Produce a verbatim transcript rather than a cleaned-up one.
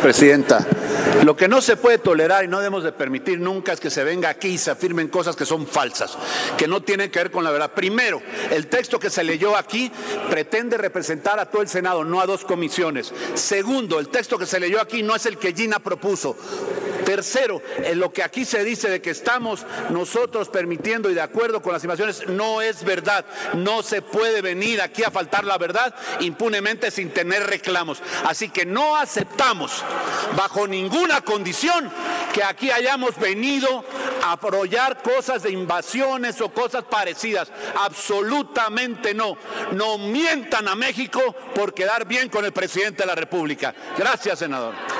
Presidenta. Lo que no se puede tolerar y no debemos de permitir nunca es que se venga aquí y se afirmen cosas que son falsas, que no tienen que ver con la verdad. Primero, el texto que se leyó aquí pretende representar a todo el Senado, no a dos comisiones. Segundo, el texto que se leyó aquí no es el que Gina propuso. Tercero, en lo que aquí se dice de que estamos nosotros permitiendo y de acuerdo con las invasiones, no es verdad. No se puede venir aquí a faltar la verdad impunemente sin tener reclamos. Así que no aceptamos bajo ninguna condición que aquí hayamos venido a apoyar cosas de invasiones o cosas parecidas. Absolutamente no. No mientan a México por quedar bien con el presidente de la República. Gracias, senador.